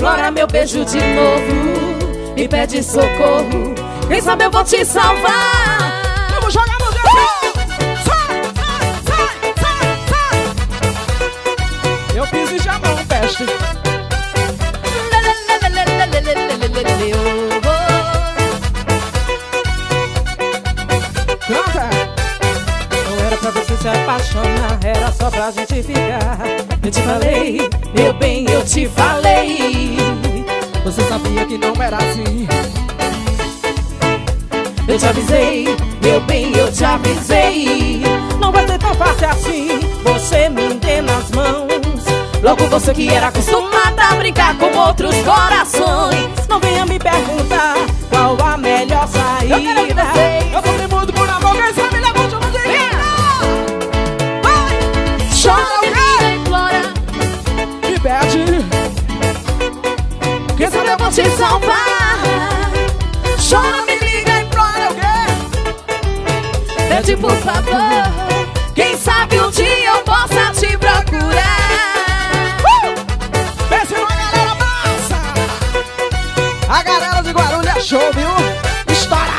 implora meu beijo de novo e pede socorro. Quem sabe eu vou te salvar. Vamos jogar no Deus! Sai, sai, sai, sai! Eu fiz e já não peste. Canta! Não era pra você se apaixonar, era só pra gente ficar. Eu te falei, meu bem, eu te falei. Você sabia que não era assim. Eu te avisei, meu bem, eu te avisei. Não vai ser tão fácil assim, você me dê nas mãos. Logo você que era acostumada a brincar com outros corações. Não venha me perguntar qual a melhor saída. Eu quero que vocês, eu sofri muito por amor, quem sabe levante uma dica. Chora, me implora, me pede. quem sabe eu vou te salvar. Chora, me liga, implora o quê? Pede por favor, quem sabe um dia eu possa te procurar. Pense numa galera massa. A galera de Guarulhos é show, viu? Estourada.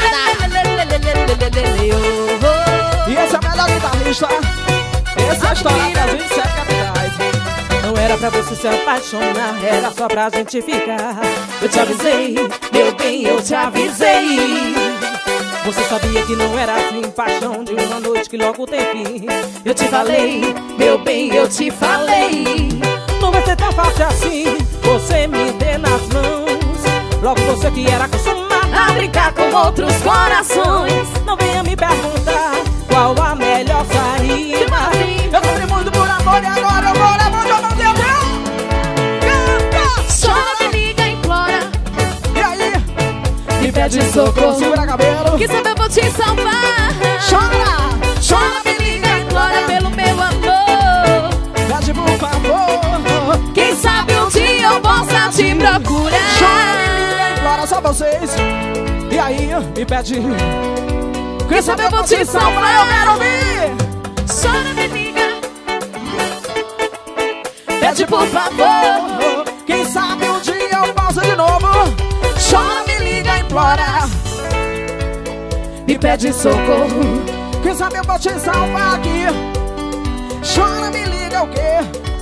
E esse é o melhor guitarrista. Esse é a história das 27 capitais. Não era pra você se apaixonar, era só pra gente ficar. Eu te avisei, meu bem, eu te avisei. Você sabia que não era assim, paixão de uma noite que logo tem fim. Eu te falei, meu bem, eu te falei. Não vai ser tão fácil assim, você me dê nas mãos. Logo você que era acostumada a brincar com outros corações. Não venha me perguntar qual a melhor saída. Eu sofri muito por amor e agora eu vou levantar a mão de Deus. Canta! Chora, me liga, implora, E aí? me pede socorro. Segura cabelo. Quem sabe eu vou te salvar. Chora! Chora, me liga, implora pelo meu amor. Pede por favor. Quem sabe um dia eu possa te procurar. Chora, me liga, implora só vocês. E aí? Me pede. Quem sabe eu vou te salvar. Eu quero ouvir. Chora, me liga, pede por favor. Quem sabe um dia eu posso de novo. Chora, me liga, implora, me pede socorro. Quem sabe eu vou te salvar aqui. Chora, me liga o quê?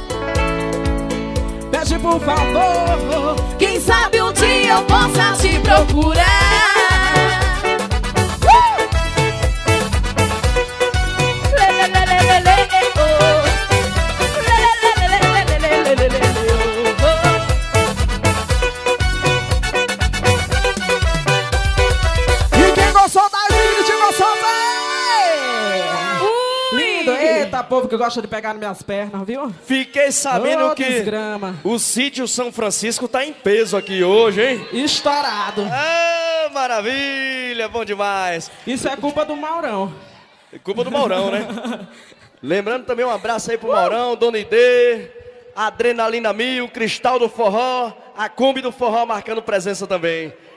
Pede por favor. Quem sabe um dia eu possa te procurar. E quem gostou da gente, gostou bem. Lindo, eita, povo que gosta de pegar nas minhas pernas, viu? Fiquei sabendo Ô, que desgrama. o sítio São Francisco tá em peso aqui hoje, hein? Estourado. Ah, maravilha, bom demais. Isso é culpa do Maurão. É culpa do Maurão, né? Lembrando também um abraço aí pro Maurão, Dona Idê, Adrenalina Mil, Cristal do Forró, a Kombi do Forró marcando presença também.